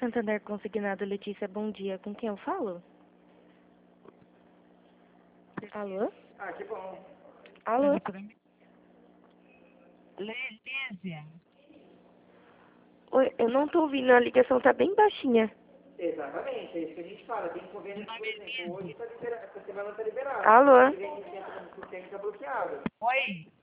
Santander Consignado, Letícia, bom dia. Com quem eu falo? Alô? Ah, que bom. Alô? Letícia. Oi, eu não tô ouvindo, a ligação tá bem baixinha. Exatamente, é isso que a gente fala. Tem convênio, por exemplo, hoje tá liberado, essa semana tá liberado. Alô? Se vem que o sistema tá bloqueado. Oi.